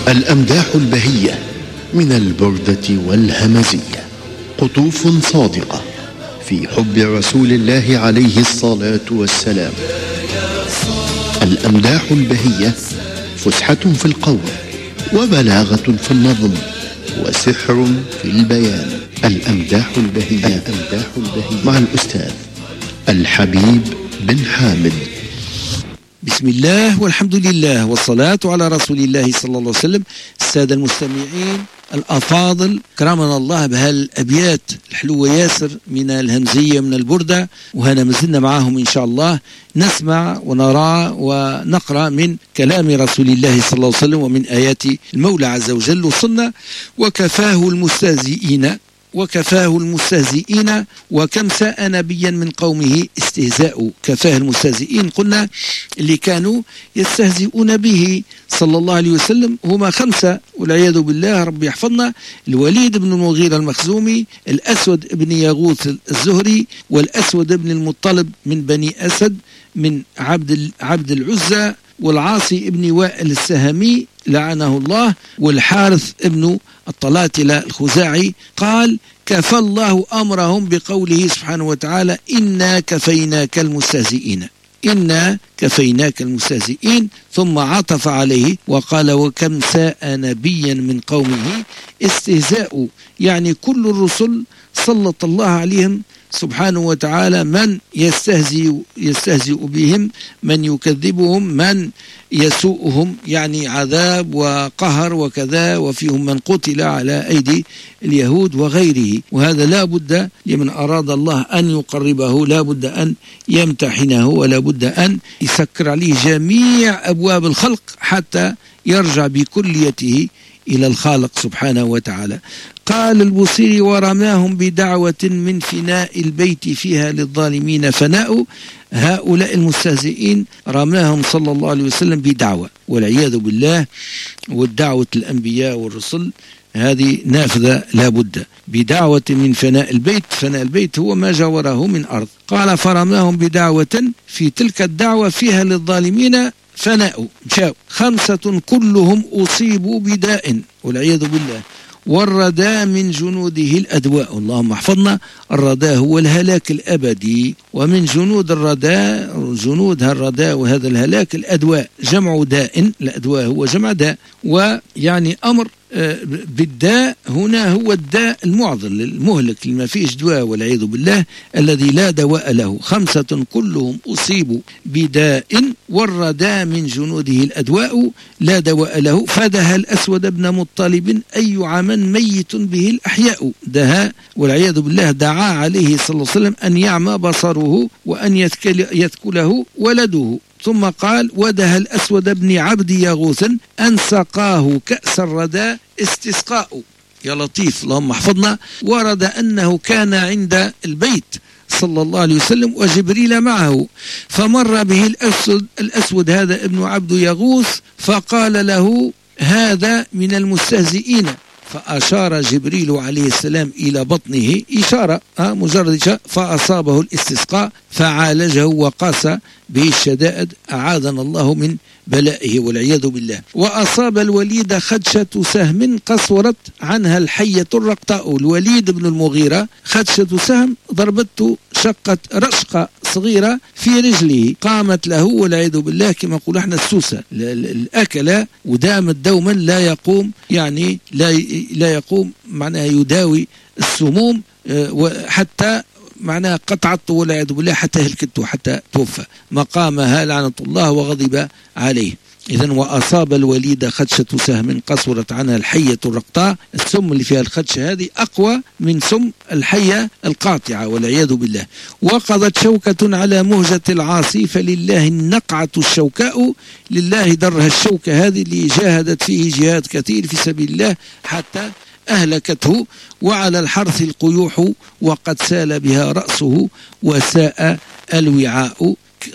الأمداح البهية من البردة والهمزية، قطوف صادقة في حب رسول الله عليه الصلاة والسلام. الأمداح البهية فسحة في القول، وبلاغة في النظم، وسحر في البيان. الأمداح البهية مع الأستاذ الحبيب بن حامد. بسم الله والحمد لله والصلاة على رسول الله صلى الله عليه وسلم. السادة المستمعين الأفاضل كرمنا الله بهالأبيات الحلوة ياسر من الهمزية من البردة، وهنا مازلنا معاهم إن شاء الله نسمع ونرى ونقرأ من كلام رسول الله صلى الله عليه وسلم ومن آيات المولى عز وجل. وصلنا وكفاه المستهزئين وكم ساء نبيا من قومه استهزاء. كفاه المستهزئين قلنا اللي كانوا يستهزئون به صلى الله عليه وسلم هما 5 والعياذ بالله، رب يحفظنا: الوليد بن المغيرة المخزومي، الأسود بن يغوث الزهري، والأسود بن المطلب من بني أسد من عبد العزى، والعاصي ابن وائل السهمي لعنه الله، والحارث ابن الطلاتلة الخزاعي. قال: كفى الله أمرهم بقوله سبحانه وتعالى: إنا كفيناك المستهزئين. ثم عطف عليه وقال: وكم ساء نبيا من قومه استهزاء. يعني كل الرسل سلط الله عليهم سبحانه وتعالى من يستهزئ بهم، من يكذبهم، من يسوءهم، يعني عذاب وقهر وكذا، وفيهم من قتل على أيدي اليهود وغيره. وهذا لا بد لمن أراد الله أن يقربه، لا بد أن يمتحنه، ولا بد أن يسكر عليه جميع أبواب الخلق حتى يرجع بكليته إلى الخالق سبحانه وتعالى. قال البوصيري: ورماهم بدعوة من فناء البيت فيها للظالمين فناء. هؤلاء المستهزئين رماهم صلى الله عليه وسلم بدعوة والعياذ بالله، والدعوة الأنبياء والرسل هذه نافذة لا بد بدعوة من فناء البيت. فناء البيت هو ما جاوره من أرض. قال: فرماهم بدعوة في تلك الدعوة فيها للظالمين فناء. مشاو 5 كلهم أصيبوا بداء والعياذ بالله، والردى من جنوده الأدواء. اللهم احفظنا. الردى هو الهلاك الأبدي، ومن جنود الردى جنودها الردى وهذا الهلاك الأدواء، جمع داء. الأدواء هو جمع داء، ويعني أمر بالداء هنا هو الداء المعضل المهلك اللي ما فيش دواء والعياذ بالله، الذي لا دواء له. 5 كلهم أصيبوا بداء والردى من جنوده الأدواء لا دواء له. فدها الأسود بن مطلب أي عمى ميت به الأحياء. دها والعياذ بالله دعا عليه صلى الله عليه وسلم أن يعمى بصره وأن يثكله ولده. ثم قال: ودها الأسود بن عبد يغوث أن سقاه كأس الردى استسقاء. يا لطيف اللهم احفظنا. ورد أنه كان عند البيت صلى الله عليه وسلم وجبريل معه، فمر به الأسود هذا ابن عبد يغوث فقال له: هذا من المستهزئين. فأشار جبريل عليه السلام إلى بطنه إشارة، مجرد إشارة، فأصابه الاستسقاء فعالجه وقاس به الشدائد، أعاذنا الله من بلائه والعياذ بالله. وأصاب الوليد خدشة سهم قصرت عنها الحية الرقطاء. الوليد بن المغيرة خدشة سهم ضربته، شقت رشقة صغيرة في رجله، قامت له والعياذ بالله كما نقول احنا السوسة، الأكلة ودامت دوما لا يقوم، يعني لا يقوم معناها يداوي السموم، وحتى معناها قطعته والعياذ بالله حتى هلكته حتى توفى مقامها لعنة الله وغضب عليه. إذن وأصاب الوليد خدشة سهم قصرت عنها الحية الرقطاء. السم اللي فيها الخدشة هذه أقوى من سم الحية القاطعة والعياذ بالله. وقضت شوكة على مهجة العاصي فلله النقعة الشوكاء. لله درها الشوكة هذه اللي جاهدت فيه جهاد كثير في سبيل الله حتى أهلكته. وعلى الحرث القيوح وقد سال بها رأسه وساء الوعاء.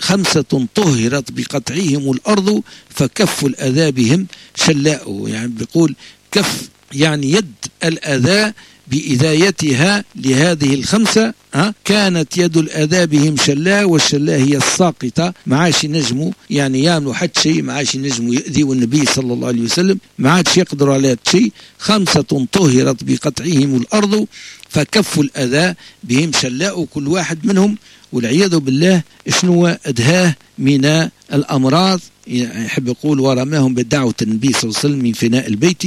5 طهرت بقطعهم الأرض فكف الأذى بهم شلاء. يعني بيقول كف يعني يد الأذى بإذايتها لهذه الخمسة. كانت يد الأذى بهم شلاء، والشلاء هي الساقطة، معاش نجموا يعني يعملوا حد شيء، معاش نجموا يؤذوا النبي صلى الله عليه وسلم، ما عادش يقدروا على هذا الشيء. 5 طهرت بقطعهم الأرض فكفوا الأذى بهم شلاء، كل واحد منهم والعياذ بالله شنو أدهاه من الأمراض، يحب يقول ورماهم بدعوة النبي صلى الله عليه وسلم من فناء البيت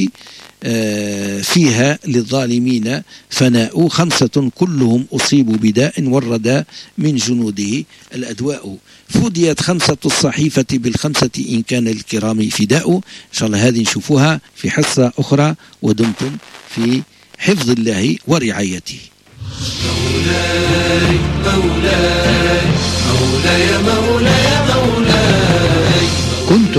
فيها للظالمين فناء. 5 كلهم أصيبوا بداء ورد من جنوده الأدواء. فديت 5 الصحيفة بال5 إن كان الكرام فداء. إن شاء الله هذه نشوفوها في حصة أخرى، ودمتم في حفظ الله ورعايته. مولاي مولاي مولاي مولاي مولاي. كنت